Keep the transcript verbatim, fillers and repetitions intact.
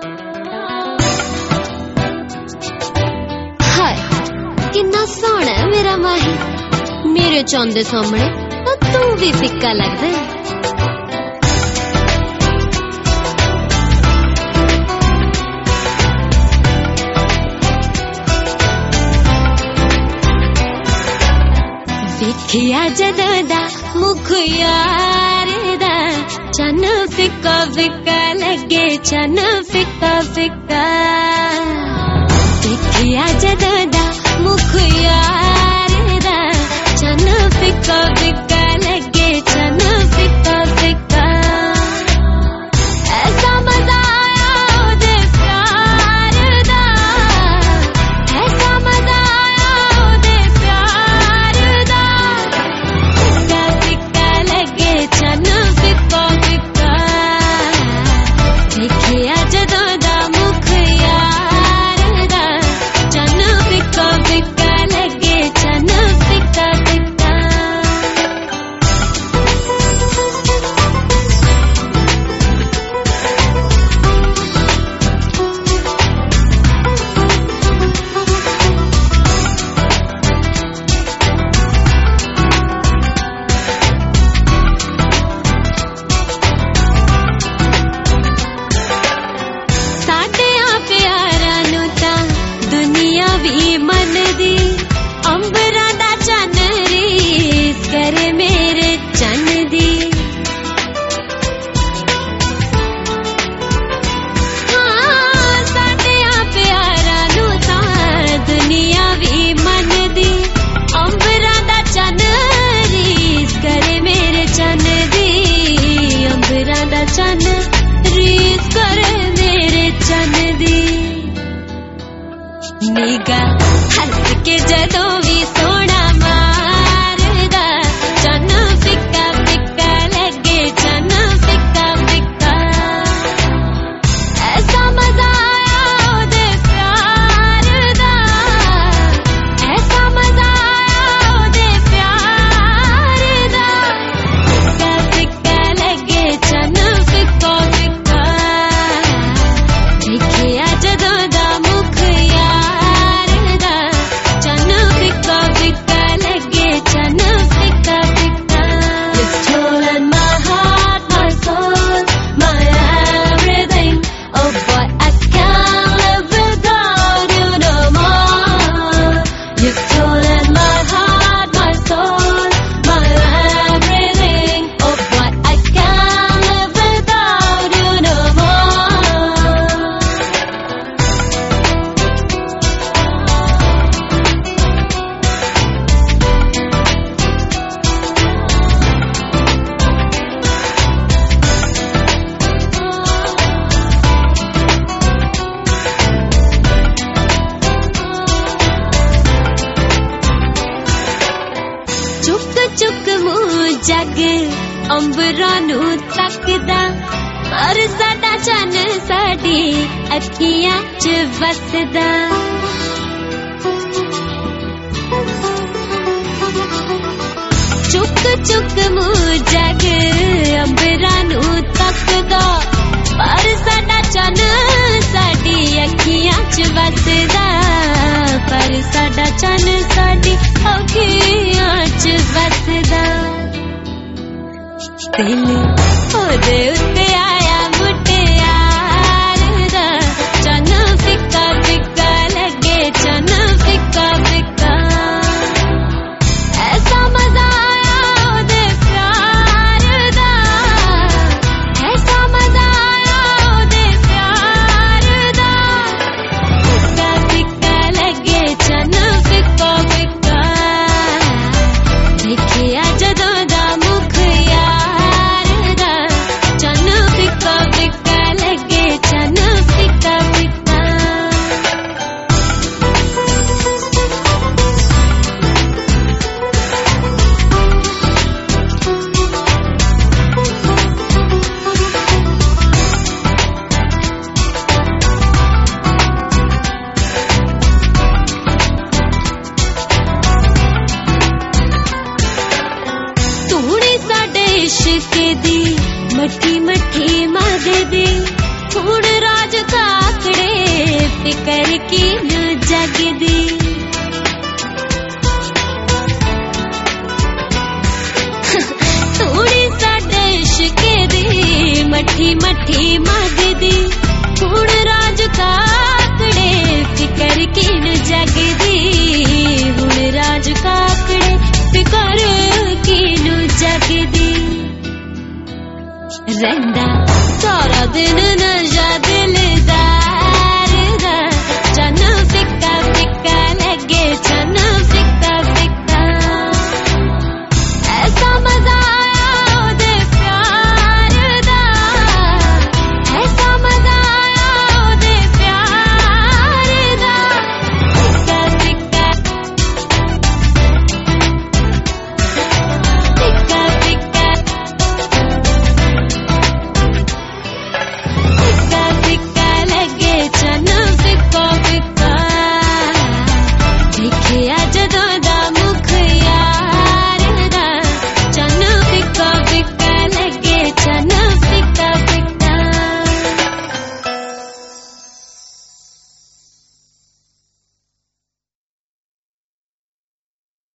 हाय किन्ना सोहना है मेरा माही, मेरे चौंदे सामने तो तू भी फिक्का लगदा है। देखिया जदों दा मुख यार दा, चन फिक्का फिक्का लगे, चन फिक्का फिक्का। देखिया जदों दा मुख यार दा, चन फिक्का फिक्का लगे, चन फिक्का फिक्का। ऐसा मजा आया ओदे प्यार दा, ऐसा मजा आया ओदे प्यार दा। फिक्का फिक्का लगे, चन फिक्का फिक्का। देखिया जदों दा मुख यार दा, चन फिक्का फिक्का लगे, चन फिक्का फिक्का। साडियां प्यारां नूं तां दुनिया भी मनदी, अंबरां दा चन्न रीस करे मेरे चन्न दी। हाँ साडियां प्यारां नूं तां दुनिया भी मनदी, अंबरां दा चन्न रीस करे मेरे चन्न दी। अंबरां दा चन्न रीस करे मेरे चन्न दी। निगा हंस के जदों भी सोना मारदा, चन फिक्का फिक्का लगे, चन फिक्का फिक्का। ऐसा मजा आया ओदे प्यार दा, ऐसा मजा आया ओदे प्यार दा। फिक्का फिक्का लगे, चन फिक्का फिक्का। देखिया जदों दा मुख यार दा, चन फिक्का फिक्का लगे, चन फिक्का फिक्का। You've stolen my heart, my soul, my everything. Oh boy, I can't live without you no more. You've stolen my heart, my soul, my everything. Oh boy, I can't live without you no more. चुक चुक मुँह जग अंबरां नूं तकदा, पर साडा चन्न साडी अखियां च वसदा। चुक चुक मुँह जग अंबरां नूं तकदा, पर साडा चन्न साडी अखियां च वसदा। पर साडा चन्न साडी अखियां च वसदा। दिल ओदे उत्ते आया मुटियार दा, चन्न फिक्का फिक्का लगे, चन्न फिक्का फिक्का। ऐसा मजा आया ओदे प्यार दा, ऐसा मजा आया ओदे प्यार दा। फिक्का फिक्का लगे, चन्न फिक्का फिक्का। देखिया जदों दा मुख यार दा, चन्न फिकर कीनू जगदी थोड़ी साडे इश्के दी मठी मठी मंगदी हुण राज काकड़े फिकर कीनू जगदी हुण राज काकड़े फिकर कीनू जगदी रंदा सारा दिन